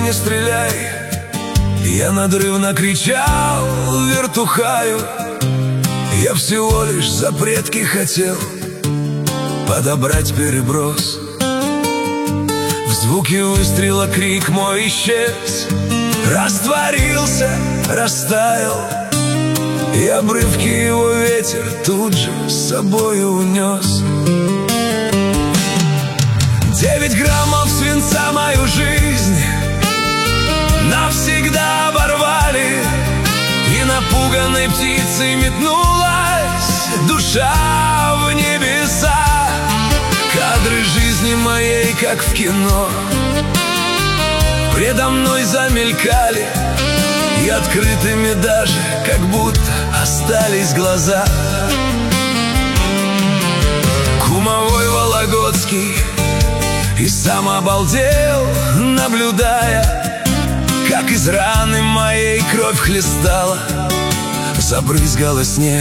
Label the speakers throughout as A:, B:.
A: не стреляй. Я надрывно кричал вертухаю. Я всего лишь за предки хотел подобрать переброс. В звуке выстрела крик мой исчез, растворился, растаял, и обрывки его ветер тут же с собою унес. 9 граммов свинца мою жизнь навсегда оборвали, и напуганной птицей метнулась душа в небеса. Кадры жизни моей, как в кино, предо мной замелькали, и открытыми даже, как будто остались глаза. Кумовой Вологодский и сам обалдел, наблюдая, как из раны моей кровь хлестала, забрызгала снег.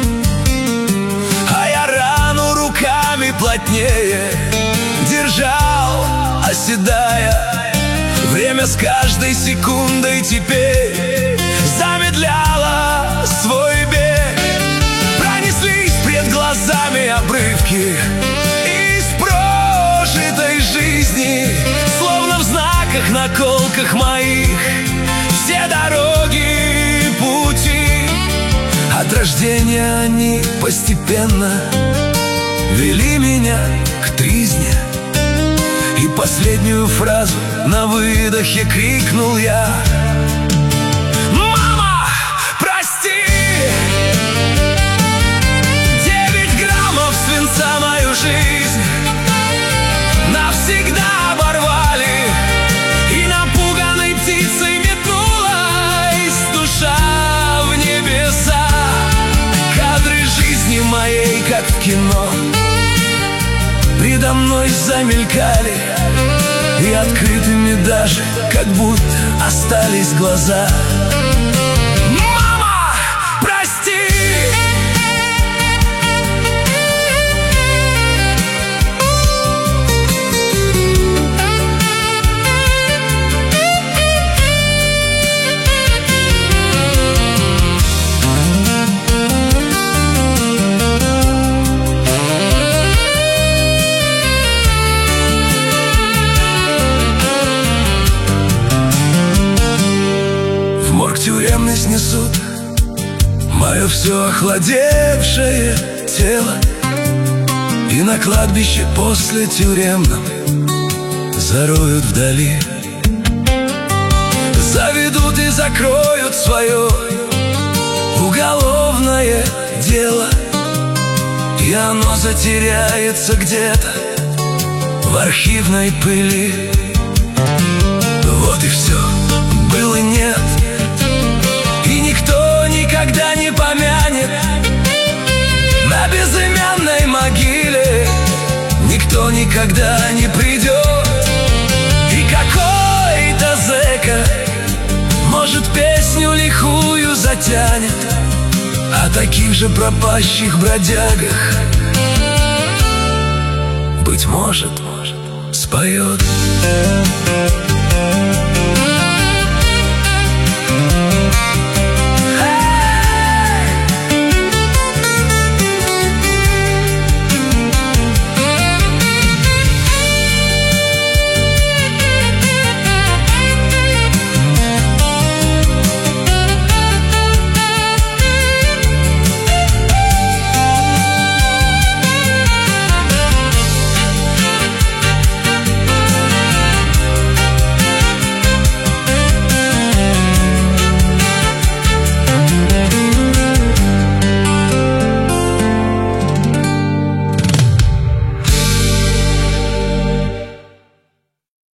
A: А я рану руками плотнее держал, оседая. Время с каждой секундой теперь замедляло свой бег. Пронеслись пред глазами обрывки из прожитой жизни, словно в знаках, наколках моих все дороги, пути. От рождения они постепенно вели меня к тризне, и последнюю фразу на выдохе крикнул я: «Мама, прости!» 9 граммов свинца мою жизнь навсегда оборвали, и напуганной птицей метнулась душа в небеса. Кадры жизни моей, как в кино, предо мной замелькали, и открытыми даже, как будто остались глаза. Мама, прости! Тюремный снесут мое все охладевшее тело, и на кладбище после тюремном зароют вдали. Заведут и закроют свое уголовное дело, и оно затеряется где-то в архивной пыли. Вот и все, был и нет, и никто никогда не помянет на безымянной могиле. Никто никогда не придет, и какой-то зэка, может, песню лихую затянет о таких же пропащих бродягах. Быть может, споет.